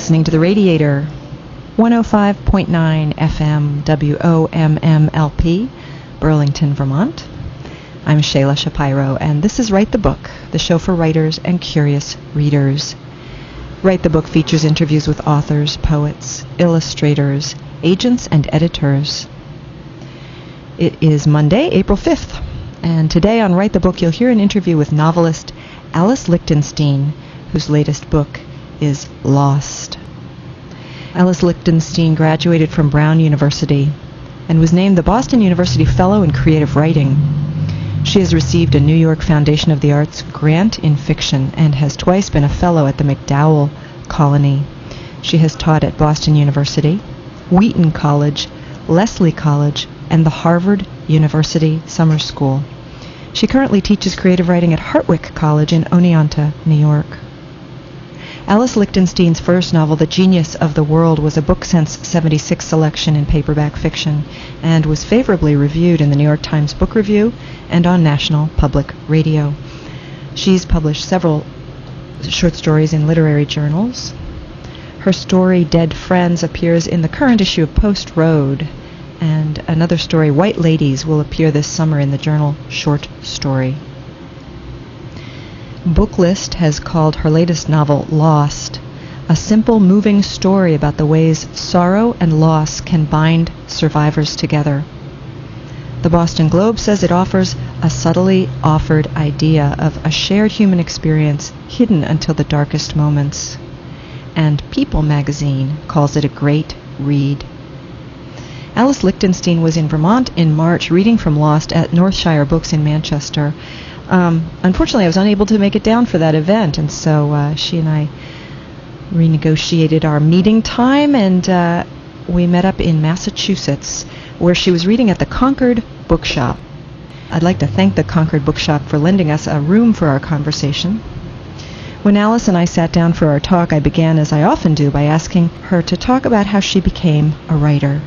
listening to The Radiator, 105.9 FM WOMMLP, Burlington, Vermont. I'm Shayla Shapiro, and this is Write the Book, the show for writers and curious readers. Write the Book features interviews with authors, poets, illustrators, agents, and editors. It is Monday, April 5th, and today on Write the Book you'll hear an interview with novelist Alice Lichtenstein, whose latest book is Lost. Alice Lichtenstein graduated from Brown University and was named the Boston University Fellow in Creative Writing. She has received a New York Foundation of the Arts grant in fiction and has twice been a fellow at the MacDowell Colony. She has taught at Boston University, Wheaton College, Lesley College, and the Harvard University Summer School. She currently teaches creative writing at Hartwick College in Oneonta, New York. Alice Lichtenstein's first novel, The Genius of the World, was a BookSense 76 selection in paperback fiction and was favorably reviewed in the New York Times Book Review and on National Public Radio. She's published several short stories in literary journals. Her story, Dead Friends, appears in the current issue of Post Road, and another story, White Ladies, will appear this summer in the journal Short Story. Booklist has called her latest novel Lost, a simple, moving story about the ways sorrow and loss can bind survivors together. The Boston Globe says it offers a subtly offered idea of a shared human experience hidden until the darkest moments. And People magazine calls it a great read. Alice Lichtenstein was in Vermont in March reading from Lost at Northshire Books in Manchester. Unfortunately, I was unable to make it down for that event, and so she and I renegotiated our meeting time, and we met up in Massachusetts, where she was reading at the Concord Bookshop. I'd like to thank the Concord Bookshop for lending us a room for our conversation. When Alice and I sat down for our talk, I began, as I often do, by asking her to talk about how she became a writer.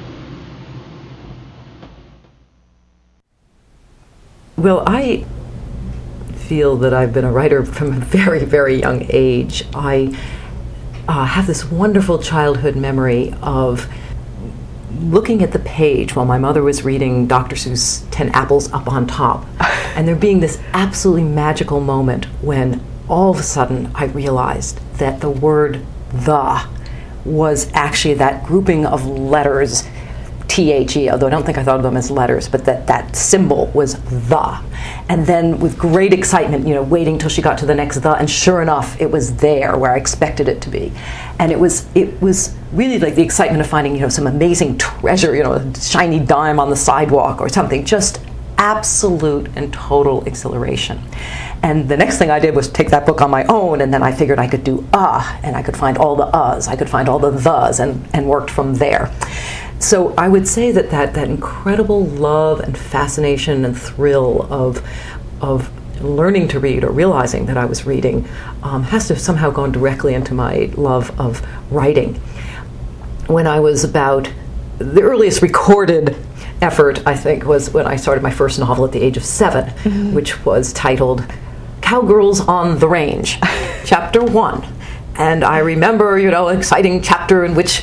Well, I feel that I've been a writer from a very, very young age. I have this wonderful childhood memory of looking at the page while my mother was reading Dr. Seuss' 10 Apples Up on Top, and there being this absolutely magical moment when all of a sudden I realized that the word "the" was actually that grouping of letters, T-H-E, although I don't think I thought of them as letters, but that symbol was "the." And then with great excitement, waiting till she got to the next "the," and sure enough, it was there where I expected it to be. And it was really like the excitement of finding, some amazing treasure, a shiny dime on the sidewalk or something, just absolute and total exhilaration. And the next thing I did was take that book on my own, and then I figured I could do and I could find all the I could find all the thes, and worked from there. So I would say that incredible love and fascination and thrill of learning to read or realizing that I was reading has to have somehow gone directly into my love of writing. When I was about, the earliest recorded effort, I think, was when I started my first novel at the age of 7, which was titled Cowgirls on the Range, Chapter 1. And I remember, an exciting chapter in which,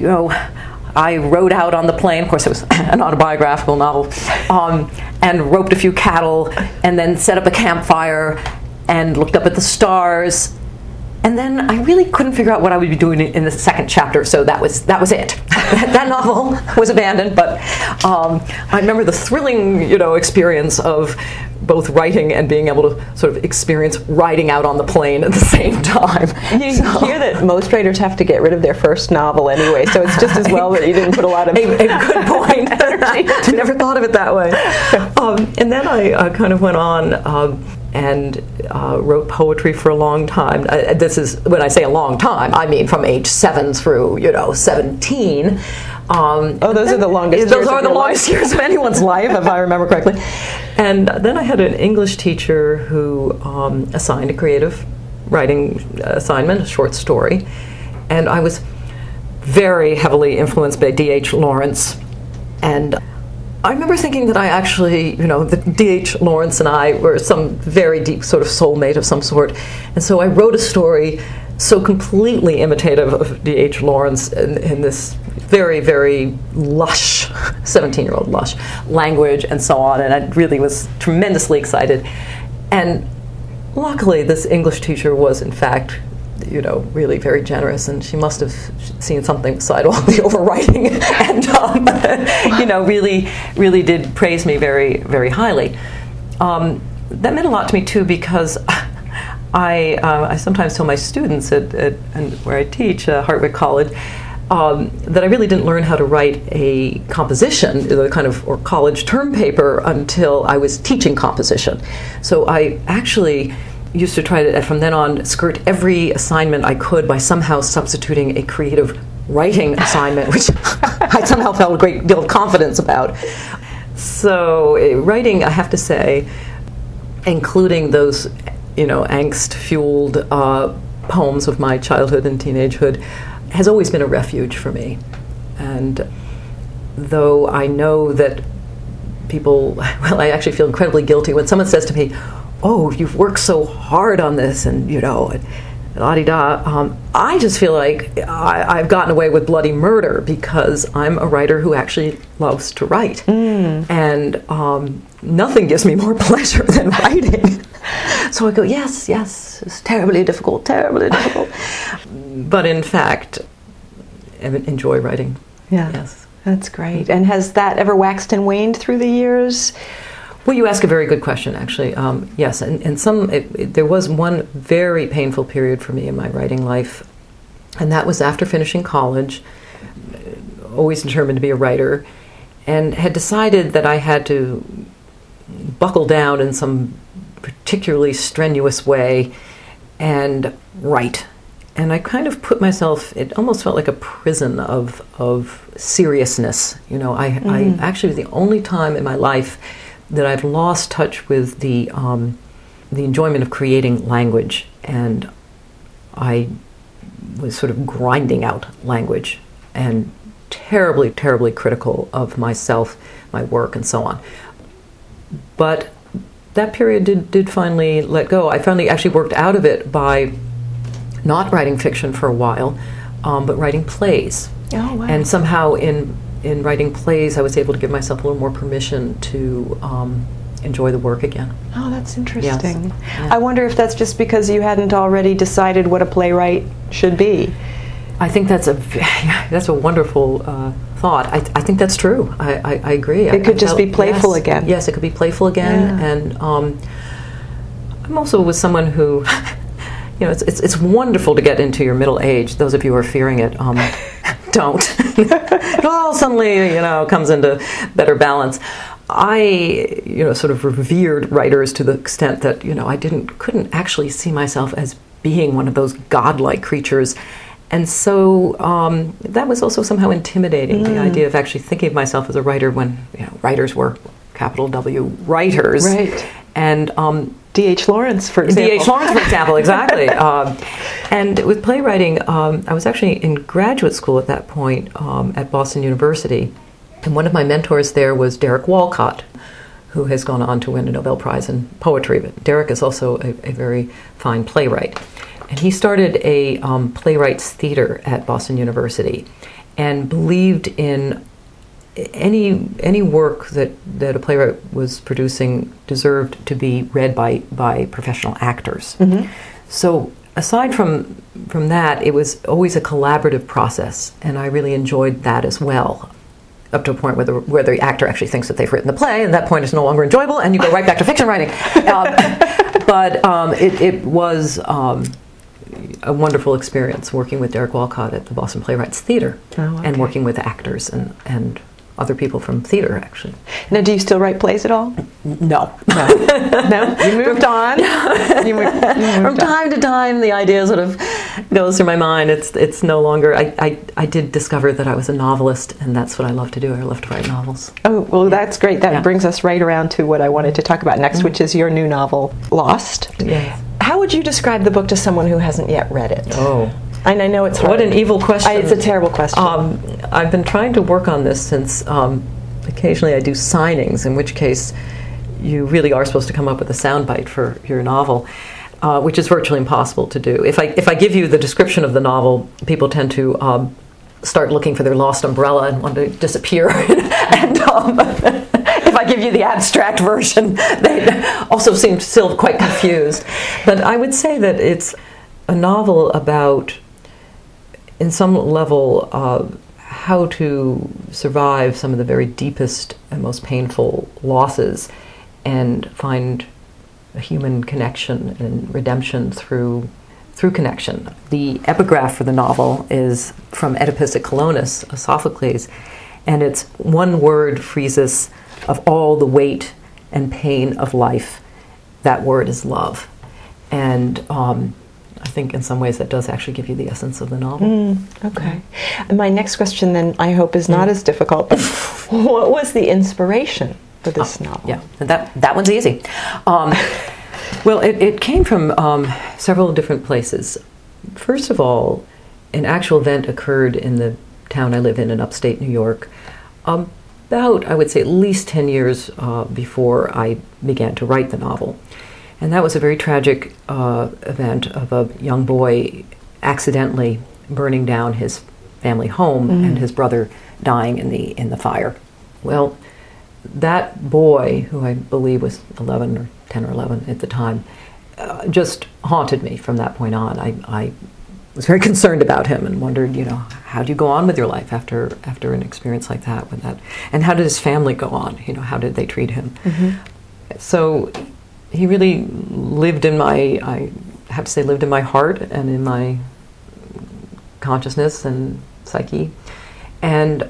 I rode out on the plain. Of course, it was an autobiographical novel, and roped a few cattle, and then set up a campfire, and looked up at the stars. And then I really couldn't figure out what I would be doing in the second chapter, so that was it. That novel was abandoned, but I remember the thrilling, experience of both writing and being able to sort of experience riding out on the plain at the same time. You hear that most writers have to get rid of their first novel anyway, so it's just as well that you didn't put a lot of a good point. I never thought of it that way. And then I kind of went on and wrote poetry for a long time. This is, when I say a long time, I mean from age 7 through 17. Those are the longest. Those are the longest years of anyone's life, if I remember correctly. And then I had an English teacher who assigned a creative writing assignment, a short story, and I was very heavily influenced by D.H. Lawrence. And I remember thinking that I actually, that D.H. Lawrence and I were some very deep sort of soulmate of some sort. And so I wrote a story so completely imitative of D.H. Lawrence in this very, very lush, 17-year-old lush language and so on, and I really was tremendously excited. And luckily, this English teacher was, in fact, really very generous, and she must have seen something beside all the overwriting, and really did praise me very, very highly. That meant a lot to me too, because I sometimes tell my students at where I teach, Hartwick College, that I really didn't learn how to write a composition, or college term paper, until I was teaching composition. So I actually used to try to, from then on, skirt every assignment I could by somehow substituting a creative writing assignment, which I somehow felt a great deal of confidence about. So writing, I have to say, including those, angst-fueled poems of my childhood and teenagehood, has always been a refuge for me. And though I know that people, I actually feel incredibly guilty when someone says to me, "Oh, you've worked so hard on this," and la-di-da. I just feel like I've gotten away with bloody murder because I'm a writer who actually loves to write. And nothing gives me more pleasure than writing. So I go, yes, it's terribly difficult. But in fact, I enjoy writing. Yeah, yes. That's great. And has that ever waxed and waned through the years? Well, you ask a very good question, actually. Yes, and there was one very painful period for me in my writing life, and that was after finishing college, always determined to be a writer, and had decided that I had to buckle down in some particularly strenuous way and write. And I kind of put myself, it almost felt like a prison of seriousness. I actually, the only time in my life that I've lost touch with the enjoyment of creating language, and I was sort of grinding out language and terribly, terribly critical of myself, my work, and so on. But that period did finally let go. I finally actually worked out of it by not writing fiction for a while, but writing plays. Oh, wow. And somehow in writing plays, I was able to give myself a little more permission to enjoy the work again. Oh, that's interesting. Yes. Yeah. I wonder if that's just because you hadn't already decided what a playwright should be. I think that's a wonderful thought. I think that's true. I agree. It could just be playful again. Yes, it could be playful again. Yeah. And I'm also with someone who, it's wonderful to get into your middle age. Those of you who are fearing it, don't. It all suddenly, comes into better balance. I, sort of revered writers to the extent that, I couldn't actually see myself as being one of those godlike creatures. And so that was also somehow intimidating, the idea of actually thinking of myself as a writer when, writers were capital W writers. Right. And D.H. Lawrence, for example. D.H. Lawrence, for example, exactly. And with playwriting, I was actually in graduate school at that point at Boston University. And one of my mentors there was Derek Walcott, who has gone on to win a Nobel Prize in poetry. But Derek is also a very fine playwright. And he started a playwrights theater at Boston University and believed in any work that a playwright was producing deserved to be read by professional actors. Mm-hmm. So aside from that, it was always a collaborative process, and I really enjoyed that as well, up to a point where the actor actually thinks that they've written the play, and that point is no longer enjoyable, and you go right back to fiction writing. But it was a wonderful experience working with Derek Walcott at the Boston Playwrights Theater, and working with actors and other people from theater, actually. Now, do you still write plays at all? No. No? You moved on? From time to time, the idea sort of goes through my mind. It's no longer... I did discover that I was a novelist, and that's what I love to do. I love to write novels. Oh, well, that's great. That brings us right around to what I wanted to talk about next, which is your new novel, Lost. Yes. How would you describe the book to someone who hasn't yet read it? Oh. And I know it's hard. What an evil question. It's a terrible question. I've been trying to work on this since occasionally I do signings, in which case you really are supposed to come up with a soundbite for your novel. which is virtually impossible to do. If I give you the description of the novel, people tend to start looking for their lost umbrella and want to disappear. And if I give you the abstract version, they also seem still quite confused. But I would say that it's a novel about, in some level, how to survive some of the very deepest and most painful losses and find a human connection and redemption through connection. The epigraph for the novel is from Oedipus at Colonus, of Sophocles, and it's one word frees us of all the weight and pain of life. That word is love. And I think in some ways that does actually give you the essence of the novel. Okay. And my next question then, I hope, is not as difficult, but what was the inspiration for this novel? Yeah, that one's easy. Well, it came from several different places. First of all, an actual event occurred in the town I live in upstate New York, about, I would say, at least 10 years before I began to write the novel. And that was a very tragic event of a young boy accidentally burning down his family home and his brother dying in the fire. Well, that boy, who I believe was 11 or 10 or 11 at the time, just haunted me from that point on. I was very concerned about him and wondered, how do you go on with your life after an experience like that, and how did his family go on? How did they treat him? So he really lived in I have to say, lived in my heart and in my consciousness and psyche. And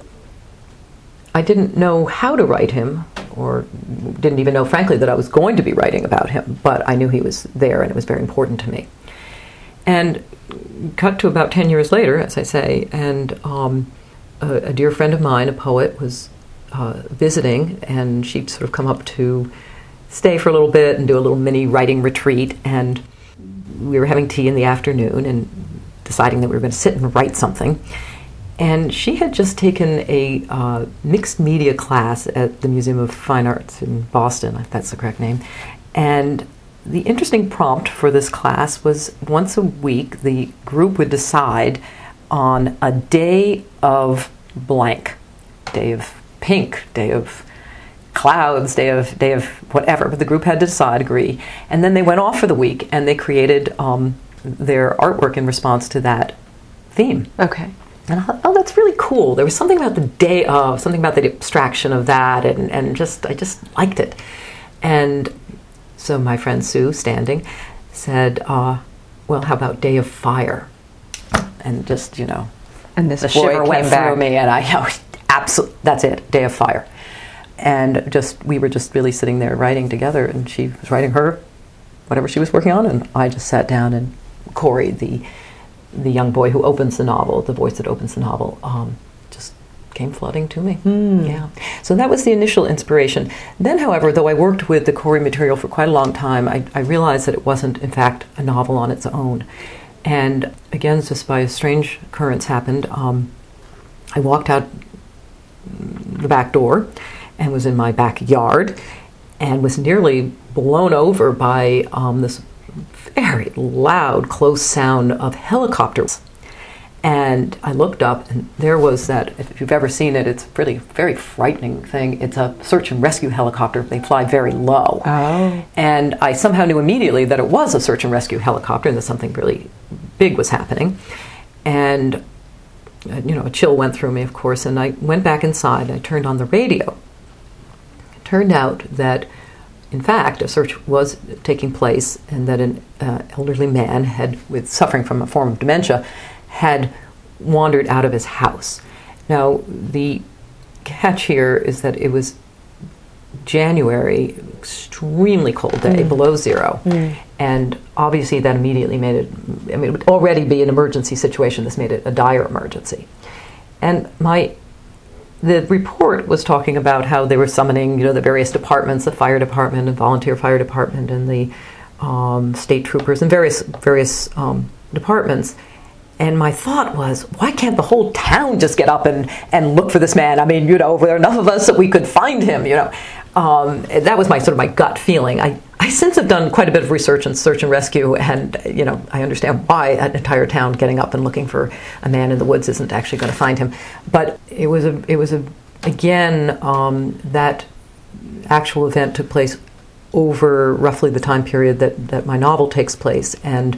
I didn't know how to write him, or didn't even know, frankly, that I was going to be writing about him, but I knew he was there and it was very important to me. And cut to about 10 years later, as I say, and a dear friend of mine, a poet, was visiting, and she'd sort of come up to stay for a little bit and do a little mini writing retreat, and we were having tea in the afternoon and deciding that we were going to sit and write something. And she had just taken a mixed media class at the Museum of Fine Arts in Boston, if that's the correct name. And the interesting prompt for this class was once a week the group would decide on a day of blank, day of pink, day of clouds, day of whatever, but the group had to agree. And then they went off for the week and they created their artwork in response to that theme. Okay. And I thought, oh, that's really cool. There was something about the day of, something about the abstraction of that, and I just liked it. And so my friend Sue, standing, said, well, how about Day of Fire? And just, and this the boy shiver went came back. through me, and absolutely, that's it, Day of Fire. And we were just really sitting there writing together, and she was writing whatever she was working on, and I just sat down, and Corey, the young boy who opens the novel, the voice that opens the novel, just came flooding to me. Yeah. So that was the initial inspiration. Then, however, though I worked with the Corey material for quite a long time, I realized that it wasn't, in fact, a novel on its own. And again, just by a strange occurrence happened, I walked out the back door and was in my backyard and was nearly blown over by this very loud, close sound of helicopters. And I looked up, and there was that, if you've ever seen it, it's really very frightening thing. It's a search and rescue helicopter. They fly very low. Oh. And I somehow knew immediately that it was a search and rescue helicopter and that something really big was happening. And, a chill went through me, of course, and I went back inside and I turned on the radio. It turned out that, in fact, a search was taking place, and that an elderly man suffering from a form of dementia had wandered out of his house. Now, the catch here is that it was January, extremely cold day, below zero, and obviously that immediately made it, it would already be an emergency situation. This made it a dire emergency. And the report was talking about how they were summoning, the various departments, the fire department and volunteer fire department and the state troopers and various departments. And my thought was, why can't the whole town just get up and look for this man? I mean, there are enough of us that we could find him, That was my sort of my gut feeling. I since have done quite a bit of research and search and rescue, and I understand why an entire town getting up and looking for a man in the woods isn't actually going to find him. But it was again that actual event took place over roughly the time period that my novel takes place, and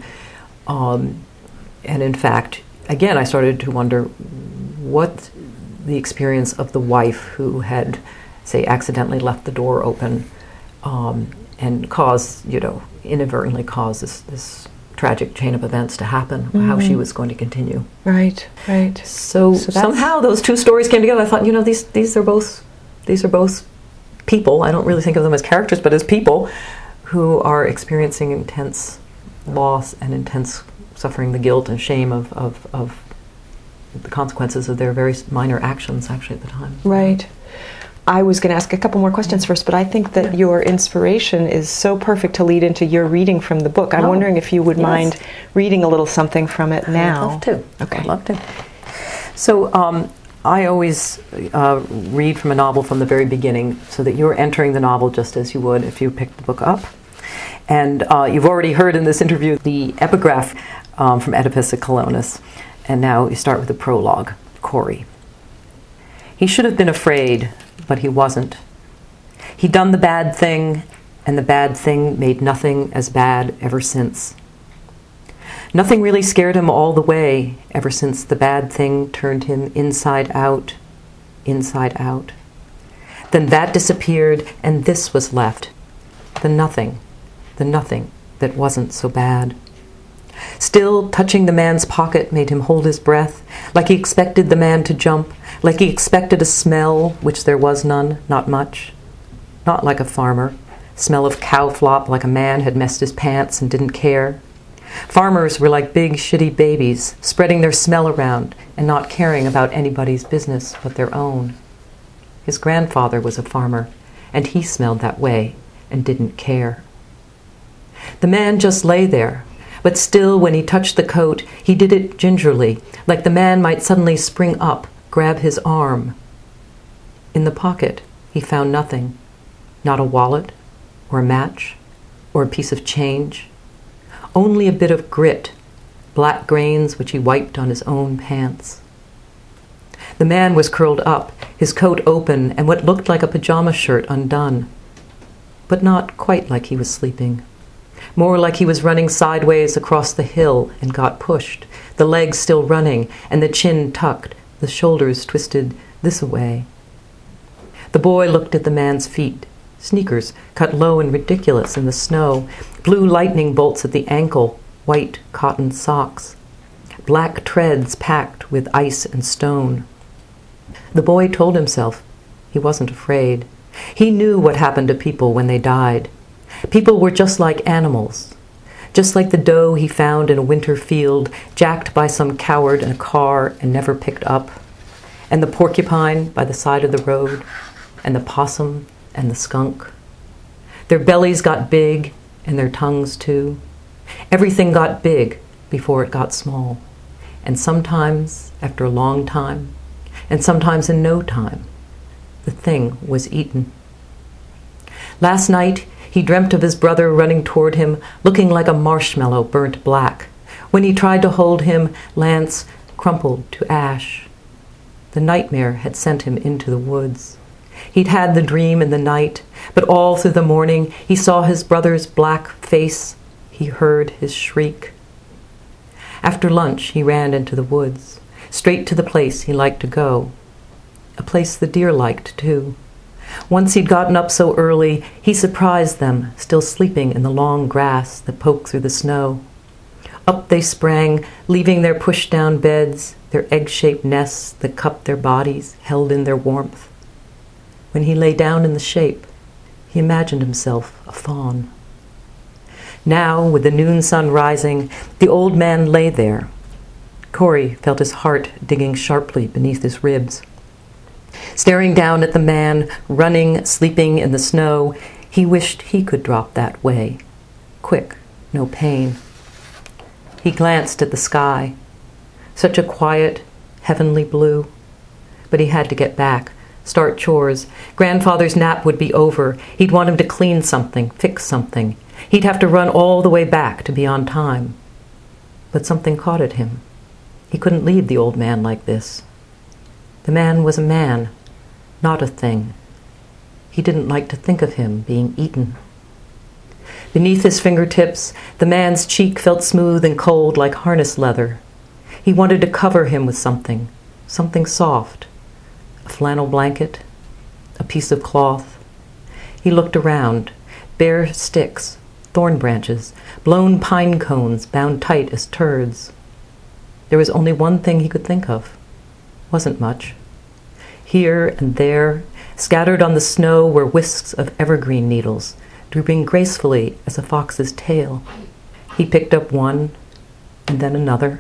in fact, again, I started to wonder what the experience of the wife who had, say, accidentally left the door open and inadvertently caused this tragic chain of events to happen, how she was going to continue. Right. So somehow those two stories came together. I thought, these are both people. I don't really think of them as characters, but as people who are experiencing intense loss and intense suffering, the guilt and shame of the consequences of their very minor actions, actually, at the time. Right. I was going to ask a couple more questions first, but I think that your inspiration is so perfect to lead into your reading from the book. I'm wondering if you would mind reading a little something from it now. I'd love to. Okay. I'd love to. So I always read from a novel from the very beginning, so that you're entering the novel just as you would if you picked the book up. And you've already heard in this interview the epigraph from Oedipus at Colonus. And now you start with the prologue, Corey. He should have been afraid, but he wasn't. He'd done the bad thing, and the bad thing made nothing as bad ever since. Nothing really scared him all the way, ever since the bad thing turned him inside out. Then that disappeared, and this was left. The nothing that wasn't so bad. Still, touching the man's pocket made him hold his breath, like he expected the man to jump, like he expected a smell, which there was none, not much. Not like a farmer. Smell of cow flop, like a man had messed his pants and didn't care. Farmers were like big, shitty babies, spreading their smell around and not caring about anybody's business but their own. His grandfather was a farmer, and he smelled that way and didn't care. The man just lay there, but still, when he touched the coat, he did it gingerly, like the man might suddenly spring up, grab his arm. In the pocket, he found nothing. Not a wallet, or a match, or a piece of change. Only a bit of grit, black grains which he wiped on his own pants. The man was curled up, his coat open, and what looked like a pajama shirt undone. But not quite like he was sleeping. More like he was running sideways across the hill and got pushed, the legs still running, and the chin tucked, the shoulders twisted this-a-way. The boy looked at the man's feet, sneakers cut low and ridiculous in the snow, blue lightning bolts at the ankle, white cotton socks, black treads packed with ice and stone. The boy told himself he wasn't afraid. He knew what happened to people when they died. People were just like animals, just like the doe he found in a winter field, jacked by some coward in a car and never picked up, and the porcupine by the side of the road, and the possum and the skunk. Their bellies got big, and their tongues too. Everything got big before it got small, and sometimes, after a long time, and sometimes in no time, the thing was eaten. Last night, he dreamt of his brother running toward him, looking like a marshmallow burnt black. When he tried to hold him, Lance crumpled to ash. The nightmare had sent him into the woods. He'd had the dream in the night, but all through the morning he saw his brother's black face. He heard his shriek. After lunch, he ran into the woods, straight to the place he liked to go. A place the deer liked, too. Once he'd gotten up so early, he surprised them, still sleeping in the long grass that poked through the snow. Up they sprang, leaving their pushed-down beds, their egg-shaped nests that cupped their bodies, held in their warmth. When he lay down in the shape, he imagined himself a fawn. Now, with the noon sun rising, the old man lay there. Corey felt his heart digging sharply beneath his ribs. Staring down at the man, running, sleeping in the snow, he wished he could drop that way. Quick, no pain. He glanced at the sky. Such a quiet, heavenly blue. But he had to get back, start chores. Grandfather's nap would be over. He'd want him to clean something, fix something. He'd have to run all the way back to be on time. But something caught at him. He couldn't leave the old man like this. The man was a man, not a thing. He didn't like to think of him being eaten. Beneath his fingertips, the man's cheek felt smooth and cold like harness leather. He wanted to cover him with something soft, a flannel blanket, a piece of cloth. He looked around, bare sticks, thorn branches, blown pine cones bound tight as turds. There was only one thing he could think of. Wasn't much. Here and there, scattered on the snow, were wisps of evergreen needles, drooping gracefully as a fox's tail. He picked up one, and then another,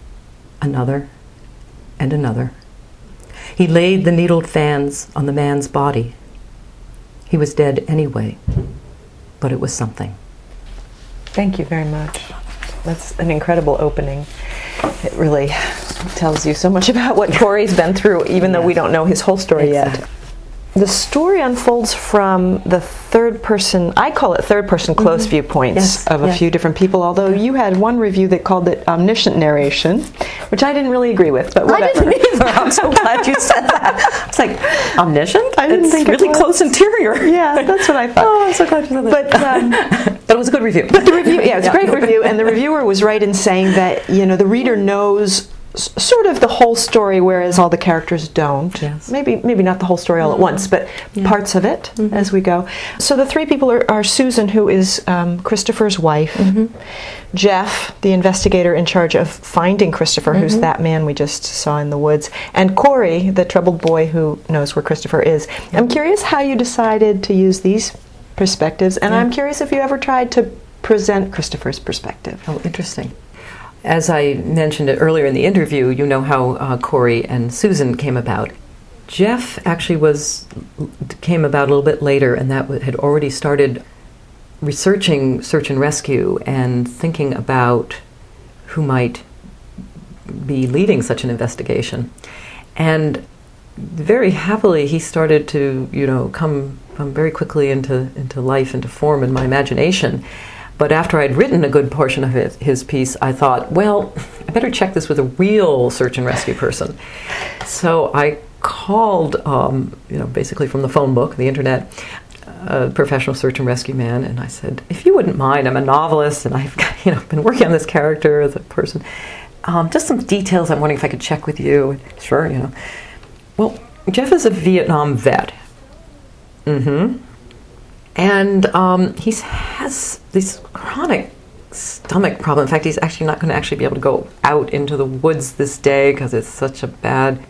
and another. He laid the needled fans on the man's body. He was dead anyway, but it was something. Thank you very much. That's an incredible opening. It really tells you so much about what Corey's been through, even though we don't know his whole story yet. The story unfolds from the third person, I call it third person close viewpoints of a few different people, although you had one review that called it omniscient narration, which I didn't really agree with, but whatever. I didn't either. I'm so glad you said that. It's like, omniscient? I didn't think really close interior. Yeah, that's what I thought. Oh, I'm so glad you said that. But it was a good review. But the review, it's a great review, and the reviewer was right in saying that, the reader knows sort of the whole story, whereas all the characters don't. Yes. Maybe not the whole story all at once, but parts of it as we go. So the three people are Susan, who is Christopher's wife, Jeff, the investigator in charge of finding Christopher, who's that man we just saw in the woods, and Corey, the troubled boy who knows where Christopher is. I'm curious how you decided to use these perspectives, and I'm curious if you ever tried to present Christopher's perspective. Oh, interesting. As I mentioned it earlier in the interview, you know how Corey and Susan came about. Jeff actually came about a little bit later, and that had already started researching search and rescue and thinking about who might be leading such an investigation. And very happily, he started to, come very quickly into life, into form in my imagination. But after I'd written a good portion of his piece, I thought, well, I better check this with a real search and rescue person. So I called, basically from the phone book, the internet, a professional search and rescue man, and I said, if you wouldn't mind, I'm a novelist, and I've been working on this character as a person. Just some details I'm wondering if I could check with you. Sure, Well, Jeff is a Vietnam vet. And he has this chronic stomach problem. In fact, he's actually not going to actually be able to go out into the woods this day because it's such a bad...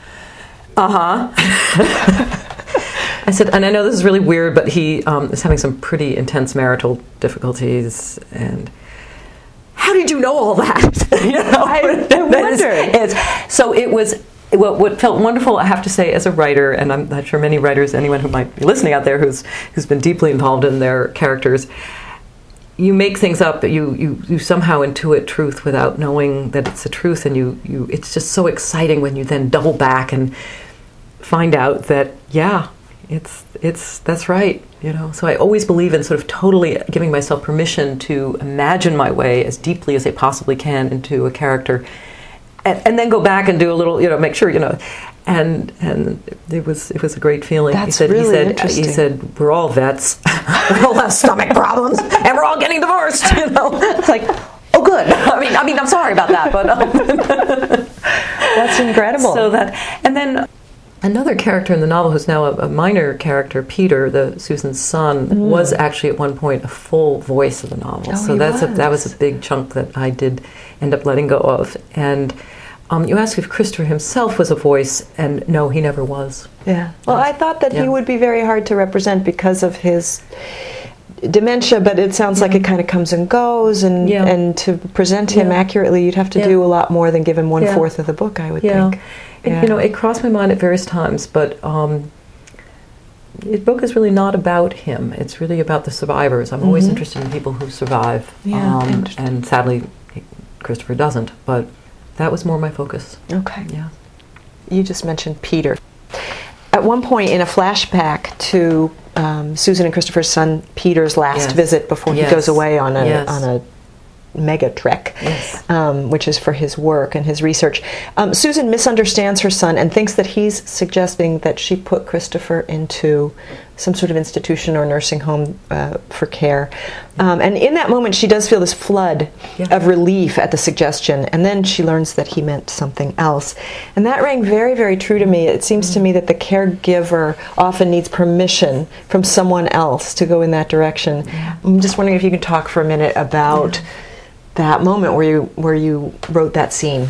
I said, and I know this is really weird, but he is having some pretty intense marital difficulties. And how did you know all that? I wondered. So it was... What felt wonderful, I have to say, as a writer, and I'm not sure many writers, anyone who might be listening out there who's been deeply involved in their characters, you make things up, you somehow intuit truth without knowing that it's the truth, and it's just so exciting when you then double back and find out that, that's right, So I always believe in sort of totally giving myself permission to imagine my way as deeply as I possibly can into a character. And then go back and do a little, make sure, and it was a great feeling. That's really interesting. He said, we're all vets, we all have stomach problems, and we're all getting divorced. It's like, oh, good. I mean, I'm sorry about that, but that's incredible. And then another character in the novel, who's now a minor character, Peter, Susan's son, was actually at one point a full voice of the novel. Oh, so that was a big chunk that I did end up letting go of. And you asked if Christopher himself was a voice, and no, he never was. Yeah. Well, I thought that he would be very hard to represent because of his dementia, but it sounds like it kind of comes and goes, and to present him accurately, you'd have to do a lot more than give him 1/4 of the book, I would think. It crossed my mind at various times, but the book is really not about him. It's really about the survivors. I'm always interested in people who survive, and sadly, Christopher doesn't, but that was more my focus. Okay. Yeah. You just mentioned Peter. at one point in a flashback to Susan and Christopher's son Peter's last visit before he goes away on a mega trek, which is for his work and his research. Susan misunderstands her son and thinks that he's suggesting that she put Christopher into some sort of institution or nursing home for care. And in that moment, she does feel this flood of relief at the suggestion, and then she learns that he meant something else. And that rang very, very true to me. It seems to me that the caregiver often needs permission from someone else to go in that direction. I'm just wondering if you could talk for a minute about that moment where you wrote that scene.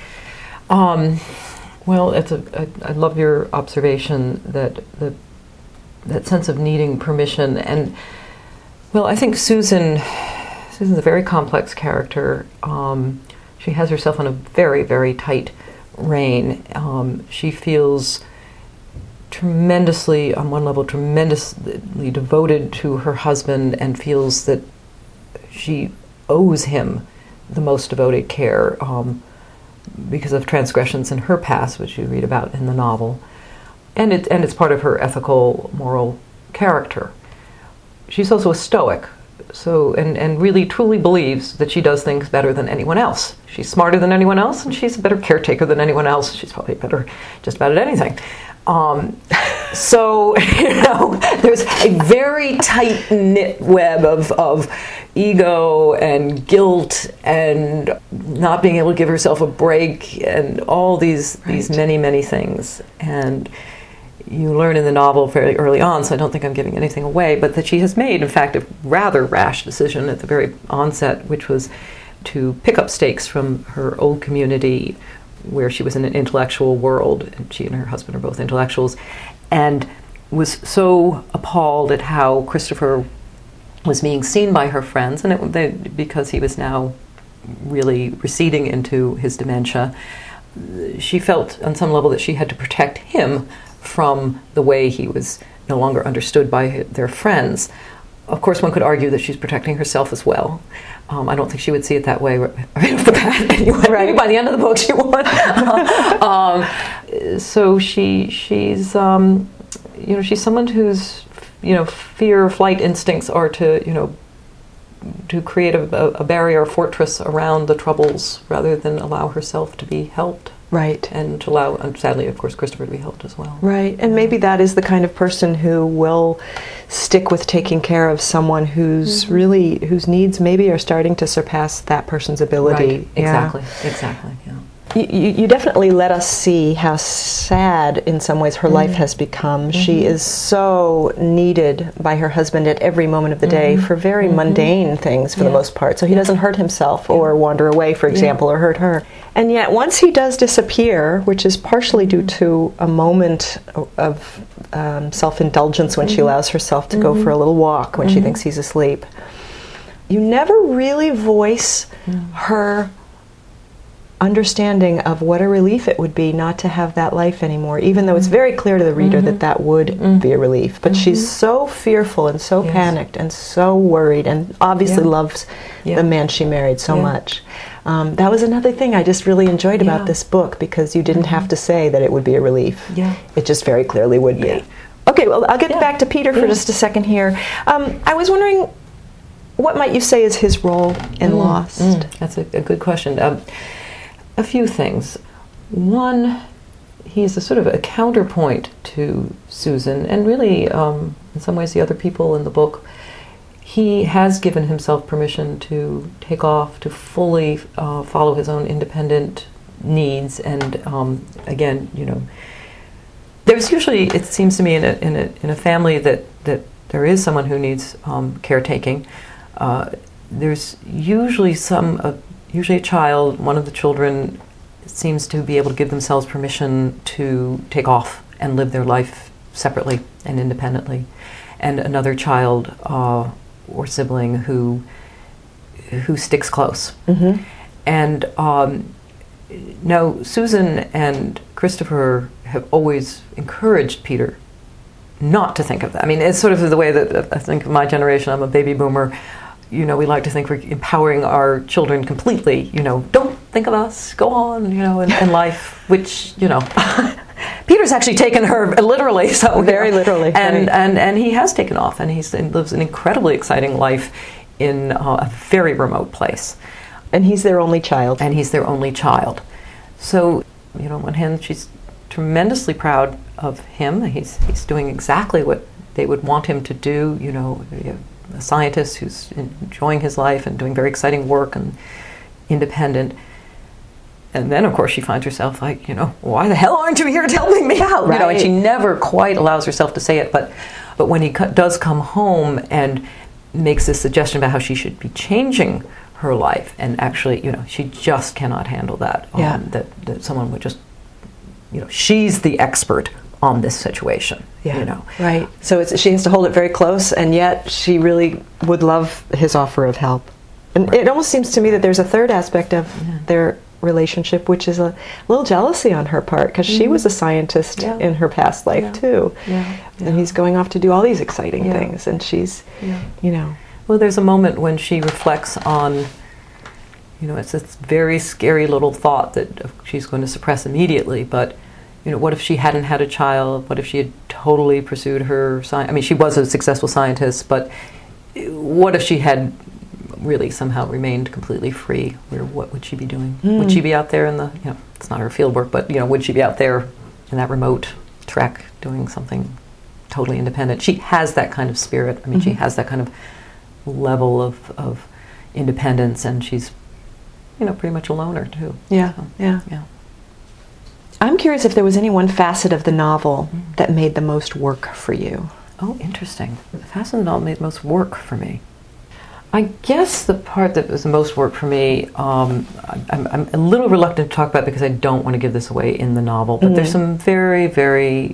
Well, I love your observation that that sense of needing permission, and well, I think Susan's a very complex character. She has herself on a very, very tight rein. She feels tremendously, on one level, tremendously devoted to her husband, and feels that she owes him the most devoted care because of transgressions in her past, which you read about in the novel. And it's part of her ethical, moral character. She's also a Stoic, and really truly believes that she does things better than anyone else. She's smarter than anyone else, and she's a better caretaker than anyone else. She's probably better just about at anything. So, there's a very tight-knit web of ego and guilt and not being able to give herself a break and all these many, many things. And you learn in the novel fairly early on, so I don't think I'm giving anything away, but that she has made, in fact, a rather rash decision at the very onset, which was to pick up stakes from her old community where she was in an intellectual world, and she and her husband are both intellectuals, and was so appalled at how Christopher was being seen by her friends, and because he was now really receding into his dementia, she felt on some level that she had to protect him from the way he was no longer understood by their friends. Of course, one could argue that she's protecting herself as well. I don't think she would see it that way right off the bat anyway. Right. By the end of the book, she would. So she's she's someone whose fear, flight instincts are to create a barrier, a fortress around the troubles, rather than allow herself to be helped. Right. And to allow, sadly, of course, Christopher to be helped as well. Right. And maybe that is the kind of person who will stick with taking care of someone whose needs maybe are starting to surpass that person's ability. Right. Exactly. Yeah. You definitely let us see how sad, in some ways, her life has become. She is so needed by her husband at every moment of the day for very mundane things, for the most part. So he doesn't hurt himself or wander away, for example, or hurt her. And yet, once he does disappear, which is partially due to a moment of self-indulgence when she allows herself to go for a little walk when she thinks he's asleep, you never really voice her understanding of what a relief it would be not to have that life anymore, even though it's very clear to the reader that would be a relief. But she's so fearful and so panicked and so worried, and obviously loves the man she married so much. That was another thing I just really enjoyed about this book, because you didn't have to say that it would be a relief. It just very clearly would be. Okay, well, I'll get back to Peter for just a second here. I was wondering, what might you say is his role in Lost? That's a good question. A few things. One, he's a sort of a counterpoint to Susan, and really, in some ways, the other people in the book. He has given himself permission to take off, to fully follow his own independent needs, and again, there's usually, it seems to me, in a family that there is someone who needs caretaking. There's usually usually a child, one of the children seems to be able to give themselves permission to take off and live their life separately and independently, and another child or sibling who sticks close. And now Susan and Christopher have always encouraged Peter not to think of that. I mean, it's sort of the way that I think of my generation. I'm a baby boomer. We like to think we're empowering our children completely. Don't think of us. Go on, in life, which, Peter's actually taken her literally, so very literally, and he has taken off, and he lives an incredibly exciting life in a very remote place. And he's their only child. And he's their only child. So, on one hand, she's tremendously proud of him. He's doing exactly what they would want him to do, a scientist who's enjoying his life and doing very exciting work and independent. And then, of course, she finds herself like, why the hell aren't you here helping me out? Right. And she never quite allows herself to say it, but when he does come home and makes this suggestion about how she should be changing her life, and actually, she just cannot handle that. That someone would just, she's the expert on this situation. Right. So she has to hold it very close, and yet she really would love his offer of help. And it almost seems to me that there's a third aspect of their relationship, which is a little jealousy on her part, because she was a scientist in her past life too. And he's going off to do all these exciting things, and she's, Well, there's a moment when she reflects on, it's this very scary little thought that she's going to suppress immediately, but, what if she hadn't had a child? What if she had totally pursued her science? I mean, she was a successful scientist, but what if she had really somehow remained completely free? What would she be doing? Would she be out there in the, it's not her field work, but, would she be out there in that remote trek doing something totally independent? She has that kind of spirit. I mean, she has that kind of level of independence, and she's, pretty much a loner, too. Yeah. I'm curious if there was any one facet of the novel that made the most work for you. Oh, interesting. The facet of the novel made the most work for me. I guess the part that was the most work for me, I'm a little reluctant to talk about because I don't want to give this away in the novel, but there's some very, very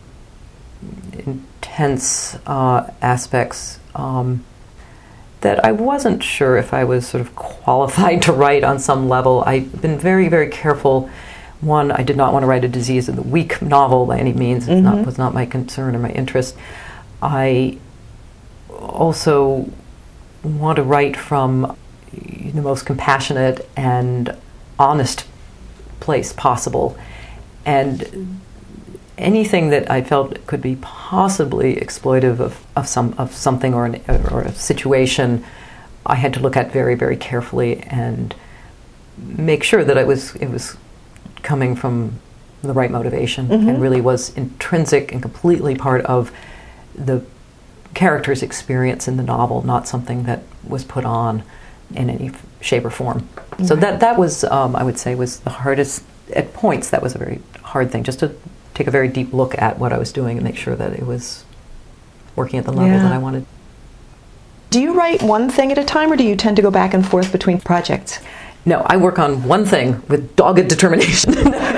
intense aspects that I wasn't sure if I was sort of qualified to write on some level. I've been very, very careful. One, I did not want to write a disease of the weak novel by any means. It was not my concern or my interest. I also want to write from the most compassionate and honest place possible, and anything that I felt could be possibly exploitive of something or a situation, I had to look at very, very carefully and make sure that it was coming from the right motivation and really was intrinsic and completely part of the character's experience in the novel, not something that was put on in any shape or form. So that was, I would say, was the hardest. At points, that was a very hard thing, just to take a very deep look at what I was doing and make sure that it was working at the level that I wanted. Do you write one thing at a time, or do you tend to go back and forth between projects? No, I work on one thing with dogged determination.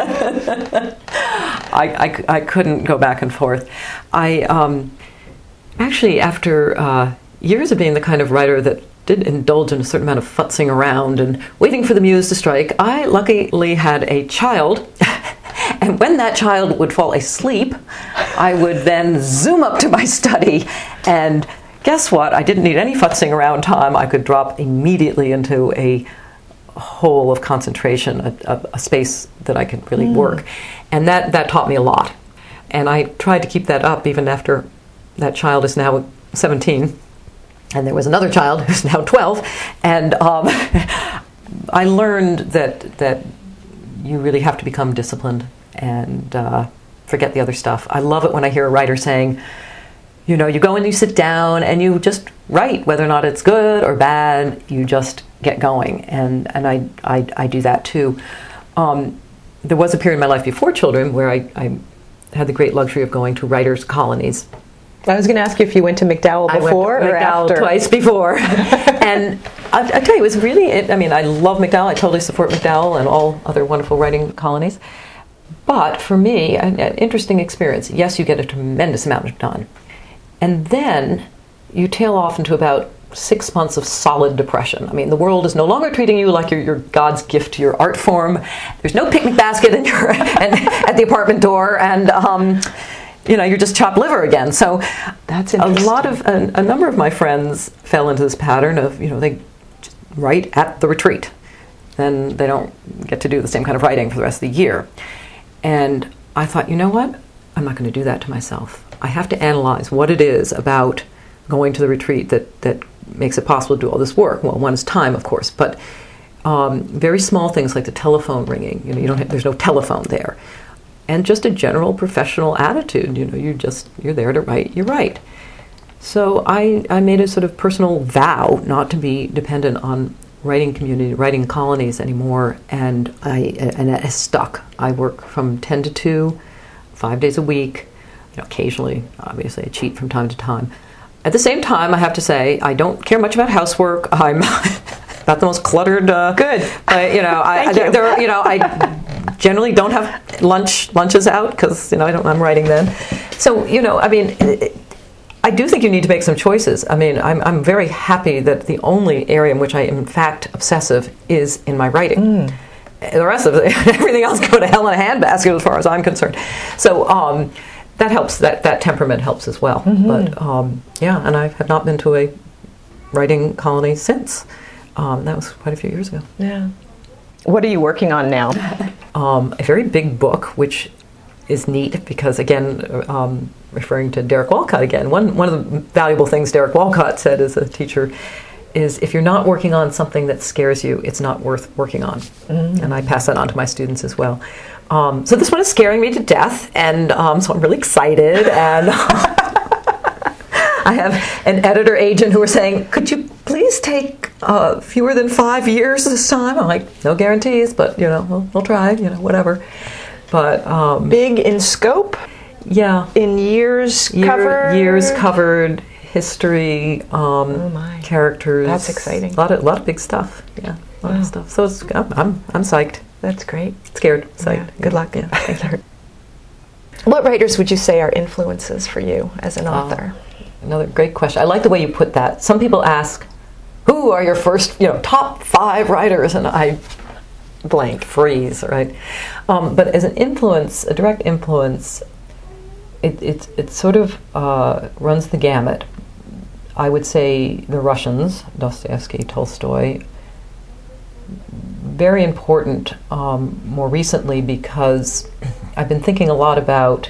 I couldn't go back and forth. I actually, after years of being the kind of writer that did indulge in a certain amount of futzing around and waiting for the muse to strike, I luckily had a child. And when that child would fall asleep, I would then zoom up to my study, and guess what? I didn't need any futzing around time. I could drop immediately into a hole of concentration, a space that I could really work. And that taught me a lot. And I tried to keep that up even after that child is now 17. And there was another child who's now 12. And I learned that you really have to become disciplined and forget the other stuff. I love it when I hear a writer saying, you go and you sit down and you just write, whether or not it's good or bad, you just get going. And I do that too. There was a period in my life before children where I had the great luxury of going to writers' colonies. I was going to ask you if you went to MacDowell before or after. Twice before. And I tell you, it was really, I love MacDowell. I totally support MacDowell and all other wonderful writing colonies. But for me, an interesting experience. Yes, you get a tremendous amount done. And then you tail off into about 6 months of solid depression. The world is no longer treating you like you're God's gift to your art form. There's no picnic basket and at the apartment door, and you're just chopped liver again. So that's interesting. A number of my friends fell into this pattern of, they just write at the retreat. Then they don't get to do the same kind of writing for the rest of the year. And I thought, you know what? I'm not going to do that to myself. I have to analyze what it is about going to the retreat that makes it possible to do all this work. Well, one is time, of course, but very small things like the telephone ringing. There's no telephone there, and just a general professional attitude. You're there to write. You write. So I made a sort of personal vow not to be dependent on writing community, writing colonies anymore, and it has stuck. I work from 10 to 2, 5 days a week. Occasionally, obviously, I cheat from time to time. At the same time, I have to say, I don't care much about housework. I'm not the most cluttered. Good. I generally don't have lunches out because I'm writing then. So I do think you need to make some choices. I'm very happy that the only area in which I am in fact obsessive is in my writing. The rest of everything else go to hell in a handbasket as far as I'm concerned. So that helps. That temperament helps as well. But and I have not been to a writing colony since. That was quite a few years ago. Yeah. What are you working on now? A very big book, which is neat because, again, referring to Derek Walcott again, one of the valuable things Derek Walcott said as a teacher is if you're not working on something that scares you, it's not worth working on. And I pass that on to my students as well. So this one is scaring me to death, and so I'm really excited. And I have an editor agent who are saying, could you please take fewer than 5 years this time? I'm like, no guarantees, but we'll try, whatever. But big in scope? Yeah. In years covered? Years covered, history, characters. That's exciting. A lot of big stuff. Yeah, a lot of stuff. So I'm psyched. That's great. Scared, psyched. Yeah. Good luck. Yeah. Thank you. What writers would you say are influences for you as an author? Another great question. I like the way you put that. Some people ask, who are your first, top 5 writers? And I blank, freeze, right? But as an influence, a direct influence, it sort of runs the gamut. I would say the Russians, Dostoevsky, Tolstoy, very important more recently because I've been thinking a lot about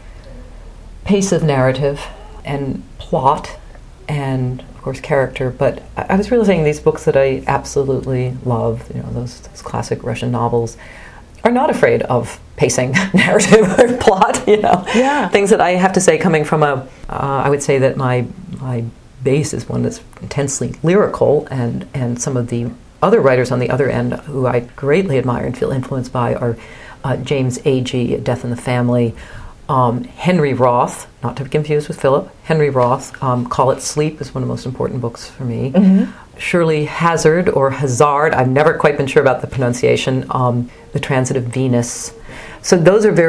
pace of narrative and plot and, of course, character. But I was realizing these books that I absolutely love, those classic Russian novels, are not afraid of pacing narrative or plot, Yeah. Things that I have to say coming from I would say that my base is one that's intensely lyrical, and some of the other writers on the other end who I greatly admire and feel influenced by are James Agee, Death in the Family, Henry Roth, not to be confused with Philip, Henry Roth, Call It Sleep is one of the most important books for me. Shirley Hazard, or Hazard, I've never quite been sure about the pronunciation, The Transit of Venus. So those are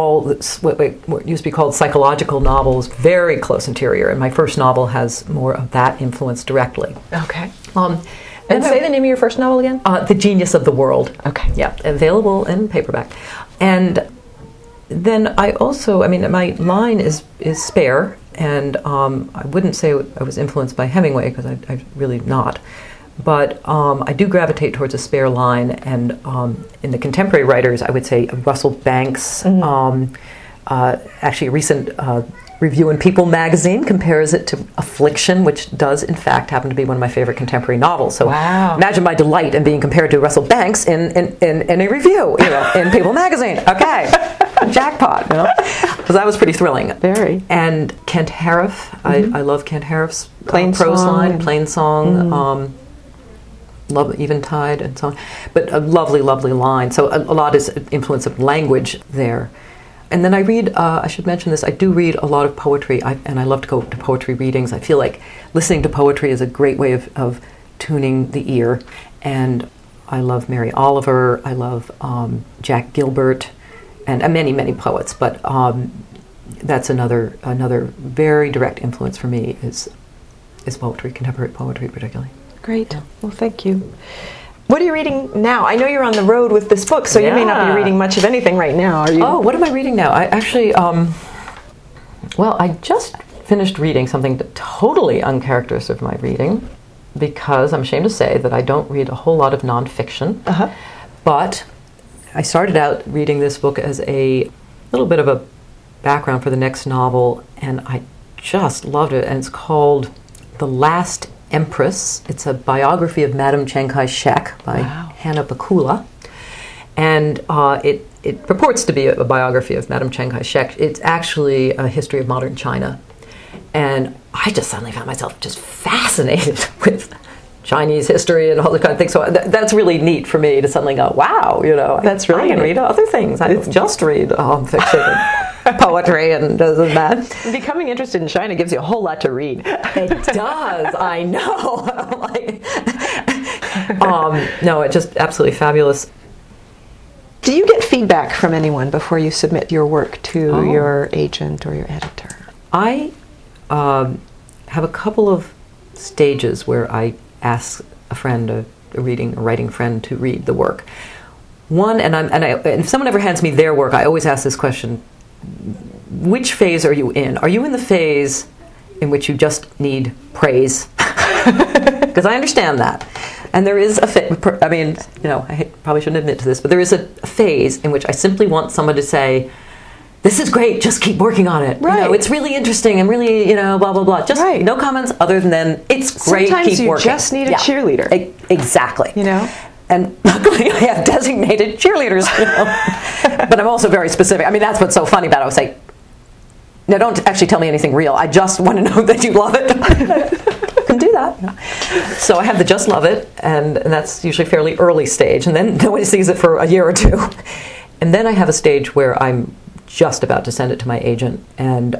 what used to be called psychological novels, very close interior, and my first novel has more of that influence directly. Okay. And say the name of your first novel again? The Genius of the World. Okay. Yeah, available in paperback. And then I also, my line is spare, and I wouldn't say I was influenced by Hemingway, because I really not. But I do gravitate towards a spare line, and in the contemporary writers, I would say Russell Banks. Actually, a recent review in People magazine compares it to Affliction, which does, in fact, happen to be one of my favorite contemporary novels. So imagine my delight in being compared to Russell Banks in a review, in People magazine. Okay, jackpot, because that was pretty thrilling. Very. And Kent Harif, I love Kent Harif's Plain prose Song. line, Plain Song. Love Eventide and so on, but a lovely, lovely line. So a lot is influence of language there. And then I read, I should mention this, I do read a lot of poetry, and I love to go to poetry readings. I feel like listening to poetry is a great way of tuning the ear. And I love Mary Oliver, I love Jack Gilbert, and many, many poets. But that's another very direct influence for me is poetry, contemporary poetry particularly. Great. Well, thank you. What are you reading now? I know you're on the road with this book, so you may not be reading much of anything right now. Are you? Oh, what am I reading now? I actually, I just finished reading something totally uncharacteristic of my reading, because I'm ashamed to say that I don't read a whole lot of nonfiction. But I started out reading this book as a little bit of a background for the next novel, and I just loved it, and it's called The Last Empress. It's a biography of Madame Chiang Kai-shek by Hannah Bakula, and it purports to be a biography of Madame Chiang Kai-shek. It's actually a history of modern China, and I just suddenly found myself just fascinated with Chinese history and all that kind of thing. So that's really neat for me to suddenly go, wow, that's really I can read other things. I don't just read fiction and poetry and this and that. Becoming interested in China gives you a whole lot to read. It does, I know. No, it's just absolutely fabulous. Do you get feedback from anyone before you submit your work to your agent or your editor? I have a couple of stages where I ask a friend, a writing friend, to read the work. One, and if someone ever hands me their work, I always ask this question: which phase are you in? Are you in the phase in which you just need praise? Because I understand that. And there is I probably shouldn't admit to this, but there is a phase in which I simply want someone to say, this is great, just keep working on it. Right. It's really interesting and really, blah, blah, blah. Just no comments other than, it's great, Sometimes keep working. Sometimes you just need a cheerleader. Exactly. And luckily I have designated cheerleaders, But I'm also very specific. I mean, that's what's so funny about it. I would say, no, don't actually tell me anything real. I just want to know that you love it. Can do that. So I have the just love it, and that's usually a fairly early stage, and then nobody sees it for a year or two. And then I have a stage where I'm just about to send it to my agent, and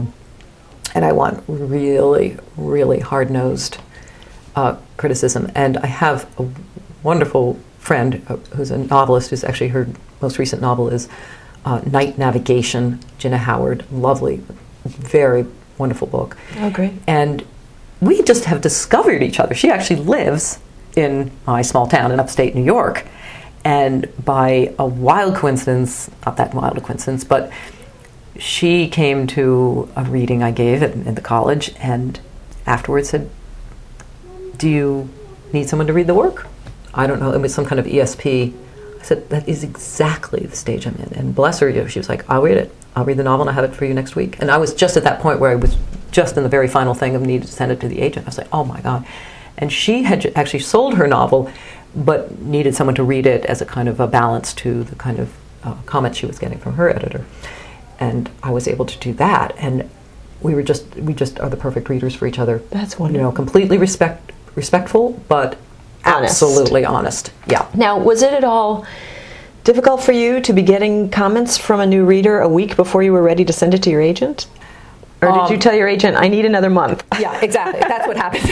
I want really, really hard-nosed criticism. And I have a wonderful friend who's a novelist, who's actually, her most recent novel is Night Navigation, Jenna Howard. Lovely, very wonderful book. Oh, great. And we just have discovered each other. She actually lives in my small town in upstate New York. And by a wild coincidence, not that wild a coincidence, but she came to a reading I gave in the college, and afterwards said, do you need someone to read the work? I don't know, it was some kind of ESP. I said, that is exactly the stage I'm in. And bless her, she was like, I'll read it. I'll read the novel and I'll have it for you next week. And I was just at that point where I was just in the very final thing of needing to send it to the agent. I was like, oh my God. And she had actually sold her novel, but needed someone to read it as a kind of a balance to the kind of comments she was getting from her editor. And I was able to do that. And we just are the perfect readers for each other. That's wonderful. Completely respectful, but honest. Absolutely honest. Yeah. Now, was it at all difficult for you to be getting comments from a new reader a week before you were ready to send it to your agent? Or did you tell your agent, I need another month? Yeah, exactly. That's what happened.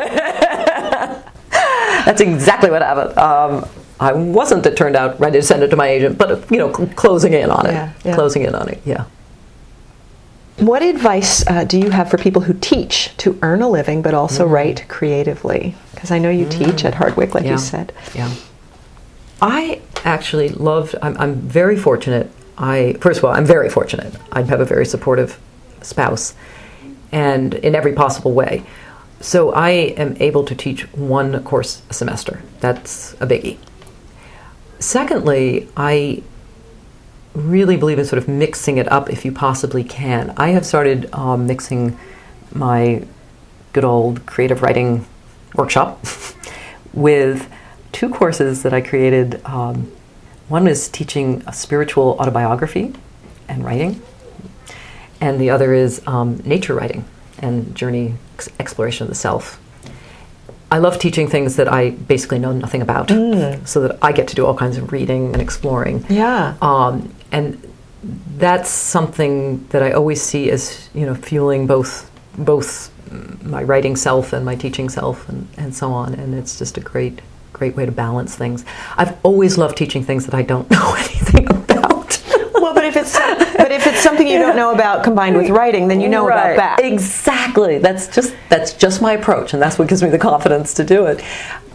That's exactly what happened. I wasn't, it turned out, ready to send it to my agent, but, closing in on it. Yeah. Closing in on it, yeah. What advice do you have for people who teach to earn a living but also write creatively? Because I know you teach at Hardwick, like you said. Yeah. I actually I'm very fortunate. First of all, I'm very fortunate. I have a very supportive spouse, and in every possible way. So I am able to teach one course a semester. That's a biggie. Secondly, I really believe in sort of mixing it up if you possibly can. I have started mixing my good old creative writing workshop with two courses that I created. One is teaching a spiritual autobiography and writing, and the other is nature writing and journey exploration of the self. I love teaching things that I basically know nothing about, so that I get to do all kinds of reading and exploring. Yeah. And that's something that I always see as, fueling both my writing self and my teaching self and so on. And it's just a great way to balance things. I've always loved teaching things that I don't know anything about. Well, but if it's something you don't know about combined with writing, then you know about that. Exactly. That's just my approach, and that's what gives me the confidence to do it.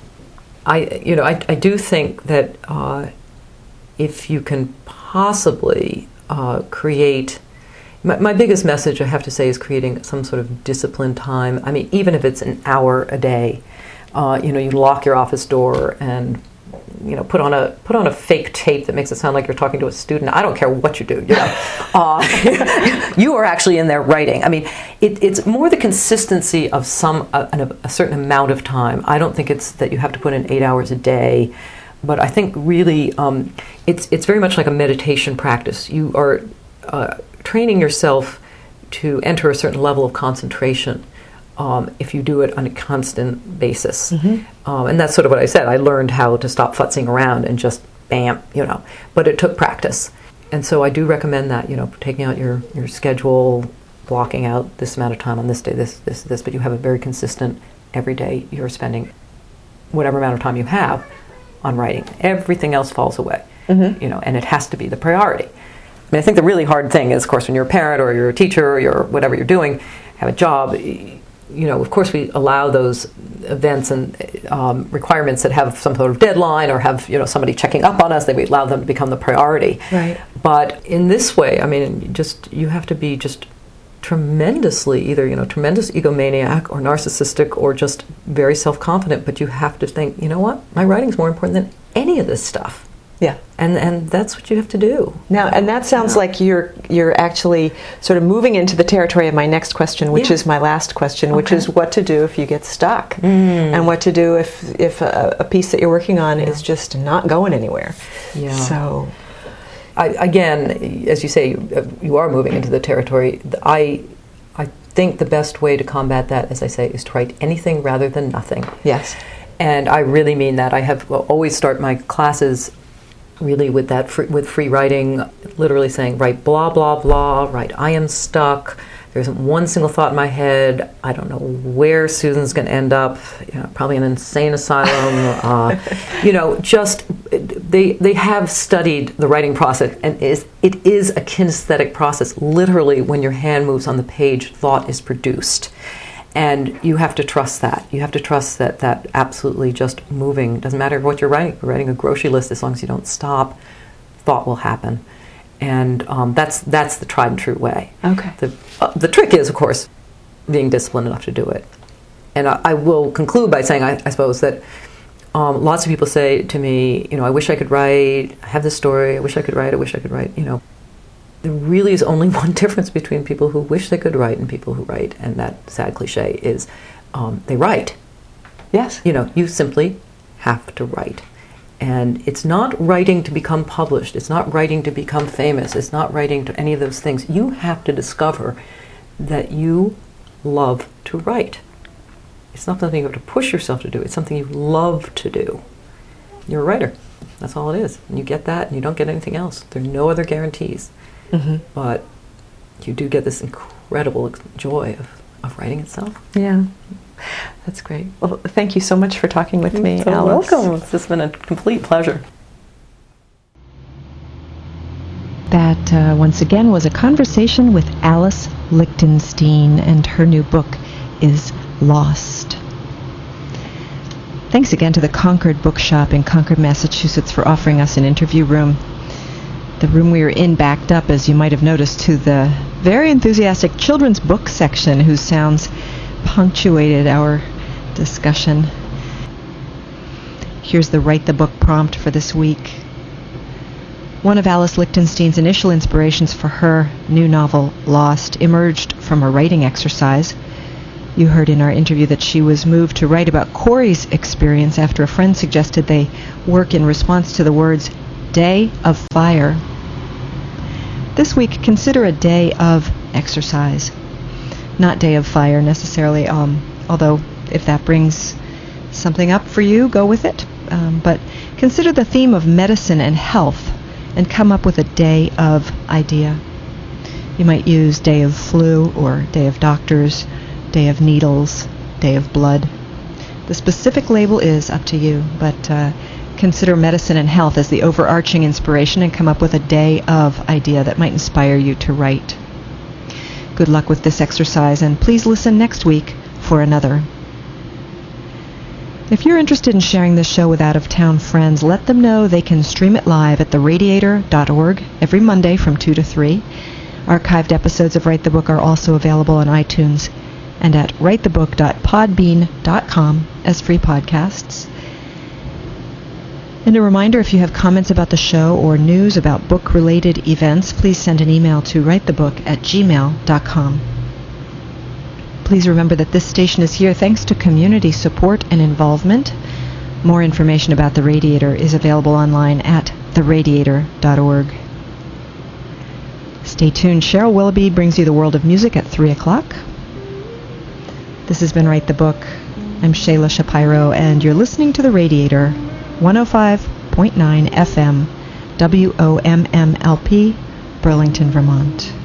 I do think that if you can possibly create, my biggest message, I have to say, is creating some sort of disciplined time. I mean, even if it's an hour a day, you lock your office door and put on a fake tape that makes it sound like you're talking to a student. I don't care what you do. You are actually in there writing. I mean, it's more the consistency of a certain amount of time. I don't think it's that you have to put in 8 hours a day, but I think really it's very much like a meditation practice. You are training yourself to enter a certain level of concentration. If you do it on a constant basis. And that's sort of what I said. I learned how to stop futzing around and just bam, but it took practice. And so I do recommend that, taking out your schedule, blocking out this amount of time on this day, this, but you have a very consistent, every day you're spending whatever amount of time you have on writing. Everything else falls away, and it has to be the priority. I mean, I think the really hard thing is, of course, when you're a parent or you're a teacher or you're whatever you're doing, have a job, of course we allow those events and requirements that have some sort of deadline or have, somebody checking up on us, that we allow them to become the priority. Right. But in this way, I mean, you have to be just tremendously either, tremendous egomaniac or narcissistic or just very self-confident, but you have to think, you know what, my writing's more important than any of this stuff. Yeah. And that's what you have to do. Now, and that sounds like you're actually sort of moving into the territory of my next question, which is my last question, which is what to do if you get stuck, and what to do if a piece that you're working on is just not going anywhere. Yeah. So, again, as you say, you are moving into the territory. I think the best way to combat that, as I say, is to write anything rather than nothing. Yes. And I really mean that. I have always start my classes really with that, with free writing, literally saying, write blah, blah, blah, write I am stuck, there isn't one single thought in my head, I don't know where Susan's going to end up, probably an insane asylum, just, they have studied the writing process, and it is a kinesthetic process. Literally, when your hand moves on the page, thought is produced. And you have to trust that. You have to trust that absolutely just moving, doesn't matter what you're writing. If you're writing a grocery list, as long as you don't stop, thought will happen. And that's the tried and true way. Okay. The trick is, of course, being disciplined enough to do it. And I will conclude by saying, I suppose, that lots of people say to me, I wish I could write, I have this story, I wish I could write. There really is only one difference between people who wish they could write and people who write, and that sad cliche is they write. Yes. You simply have to write. And it's not writing to become published. It's not writing to become famous. It's not writing to any of those things. You have to discover that you love to write. It's not something you have to push yourself to do. It's something you love to do. You're a writer. That's all it is. And you get that, and you don't get anything else. There are no other guarantees. But you do get this incredible joy of writing itself. Yeah. That's great. Well, thank you so much for talking with me, You're Alice. welcome. It's just been a complete pleasure. That, once again, was a conversation with Alice Lichtenstein, and her new book is Lost. Thanks again to the Concord Bookshop in Concord, Massachusetts, for offering us an interview room. The room we were in backed up, as you might have noticed, to the very enthusiastic children's book section, whose sounds punctuated our discussion. Here's the Write the Book prompt for this week. One of Alice Lichtenstein's initial inspirations for her new novel, Lost, emerged from a writing exercise. You heard in our interview that she was moved to write about Corey's experience after a friend suggested they work in response to the words Day of Fire. This week, consider a day of exercise. Not Day of Fire necessarily, although if that brings something up for you, go with it. But consider the theme of medicine and health and come up with a day of idea. You might use Day of Flu or Day of Doctors, Day of Needles, Day of Blood. The specific label is up to you, but consider medicine and health as the overarching inspiration and come up with a day of idea that might inspire you to write. Good luck with this exercise, and please listen next week for another. If you're interested in sharing this show with out-of-town friends, let them know they can stream it live at theradiator.org every Monday from 2 to 3. Archived episodes of Write the Book are also available on iTunes and at writethebook.podbean.com as free podcasts. And a reminder, if you have comments about the show or news about book-related events, please send an email to writethebook@gmail.com. Please remember that this station is here thanks to community support and involvement. More information about The Radiator is available online at theradiator.org. Stay tuned. Cheryl Willoughby brings you the world of music at 3 o'clock. This has been Write the Book. I'm Shayla Shapiro, and you're listening to The Radiator, 105.9 FM, WOMMLP, Burlington, Vermont.